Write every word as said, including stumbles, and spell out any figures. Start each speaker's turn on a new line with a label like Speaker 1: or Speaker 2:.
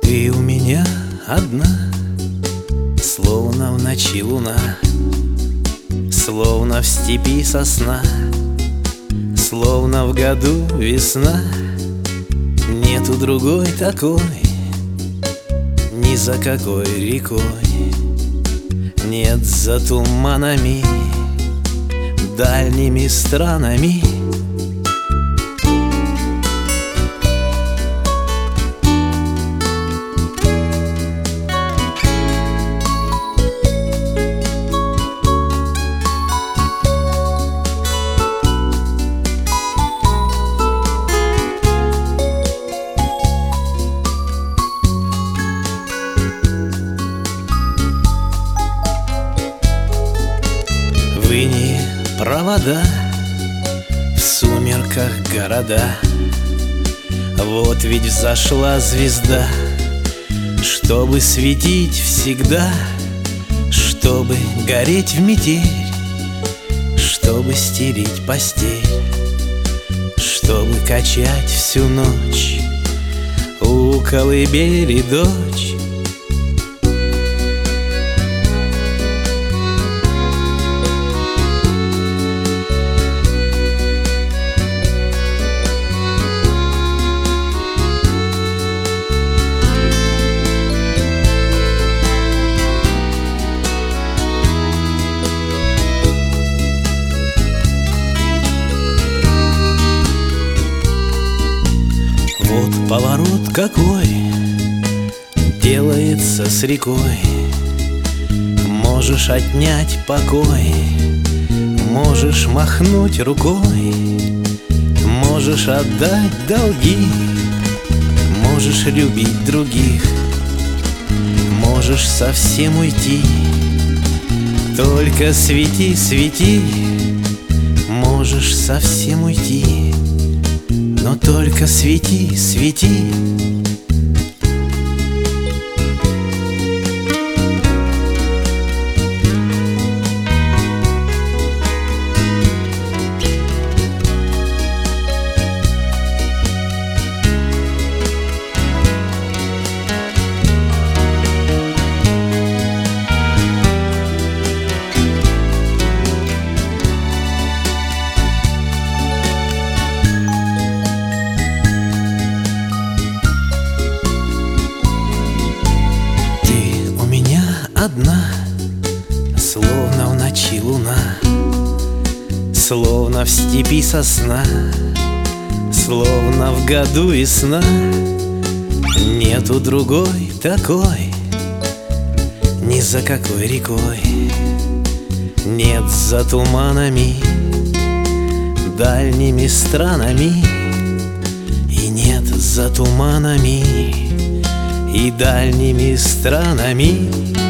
Speaker 1: Ты у меня одна, словно в ночи луна, словно в степи сосна, словно в году весна. Нету другой такой, ни за какой рекой. Нет за туманами, дальними странами. Выни провода, в сумерках города. Вот ведь взошла звезда, чтобы светить всегда, чтобы гореть в метель, чтобы стелить постель, чтобы качать всю ночь у колыбели дочь. Вот поворот какой делается с рекой. Можешь отнять покой, можешь махнуть рукой, можешь отдать долги, можешь любить других, можешь совсем уйти. Только свети, свети, можешь совсем уйти. Но только свети, свети. Одна, словно в ночи луна, словно в степи сосна, словно в году весна. Нету другой такой, ни за какой рекой. Нет за туманами, дальними странами. И нет за туманами и дальними странами.